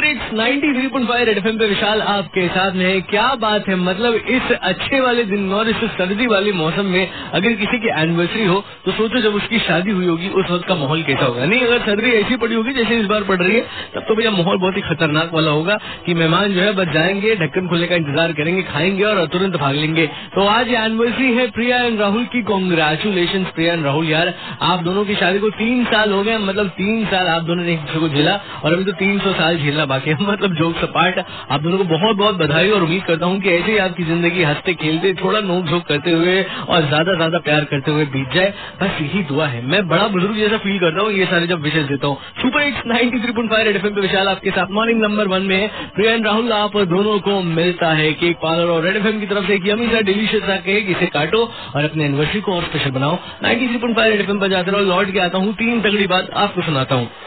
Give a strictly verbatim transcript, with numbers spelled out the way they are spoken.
Hits ninety three point five red FM पे विशाल आपके साथ में है। क्या बात है, मतलब इस अच्छे वाले दिन और इस सर्दी वाले मौसम में अगर किसी की एनिवर्सरी हो तो सोचो जब उसकी शादी हुई होगी उस वक्त का माहौल कैसा होगा। नहीं, अगर सर्दी ऐसी पड़ी होगी जैसे इस बार पड़ रही है तब तो भैया माहौल बहुत ही खतरनाक वाला होगा कि मेहमान जो है बस जाएंगे, ढक्कन खुलने का इंतजार करेंगे, खाएंगे और तुरंत भाग लेंगे। तो आज एनिवर्सरी है प्रिया एंड राहुल की। कॉन्ग्रेचुलेशन प्रिया एंड राहुल यार, आप दोनों की शादी को तीन साल हो गए, मतलब तीन साल आप दोनों ने एक दूसरे को झेला और अभी तो तीन सौ साल झेलना बाकी है। मतलब जोक सपाट, आप दोनों को बहुत बहुत बधाई और उम्मीद करता हूँ कि ऐसे ही आपकी जिंदगी हंसते खेलते थोड़ा नोक झोंक करते हुए और ज्यादा ज्यादा प्यार करते हुए बीत जाए। बस यही दुआ है। मैं बड़ा बुजुर्ग जैसा फील करता हूँ ये सारे जब विशेष देता हूँ। Super hits ninety three point five red FM पे विशाल आपके साथ। मॉर्निंग नंबर वन में प्रिया एंड राहुल आप दोनों को मिलता है केक पार्लर और रेड एफएम की तरफ से एक यमी सा डिलीशियस सा केक। इसे काटो और अपने एनिवर्सरी को और स्पेशल बनाओ। Ninety three point five red FM पर जाते रहो। लौट के आता हूँ तीन तगड़ी बात आपको सुनाता हूँ।